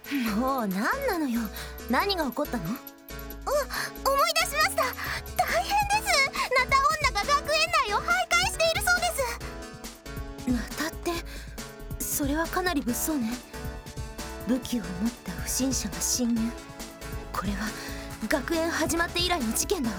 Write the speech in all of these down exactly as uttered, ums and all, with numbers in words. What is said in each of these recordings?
もう何なのよ。何が起こったの？う、 思い出しました。大変です。ナタ女が学園内を徘徊しているそうです。 ナタって、それはかなり物騒ね。武器を持った不審者が侵入。これは学園始まって以来の事件だわ。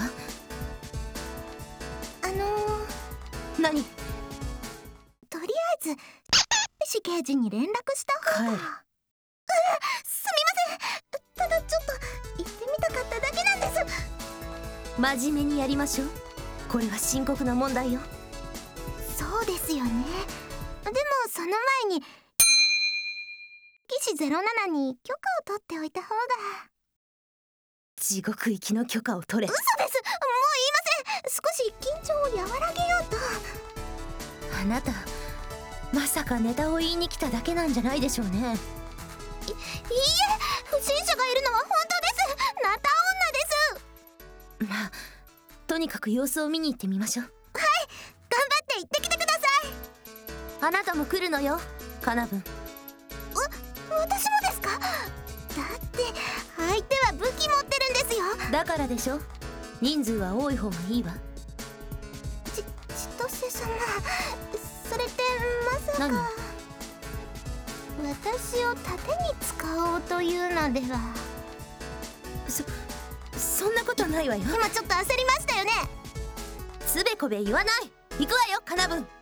あのー、 何？ とりあえず死刑事に連絡した方が。うん、すみません。ただちょっと行ってみたかっただけなんです。 真面目にやりましょう。これは深刻な問題よ。 そうですよね。でもその前に騎士ゼロななに許可を取っておいた方が。 地獄行きの許可を取れ。 嘘です。もう言いません。少し緊張を和らげようと。 あなたまさかネタを言いに来ただけなんじゃないでしょうね。い、いいえ、 不審者がいるのは本当です。ナタ女です。 まあとにかく様子を見に行ってみましょう。 はい、頑張って行ってきてください。 あなたも来るのよ、カナブン。 わ、私もですか？だって相手は武器持ってるんですよ。 だからでしょ。人数は多い方がいいわ。 ち、千歳様、それってまさか。 何？ 私を盾に使おうというのでは。 そ、そんなことないわよ。 今ちょっと焦りましたよね。 つべこべ言わない。行くわよ、カナブン。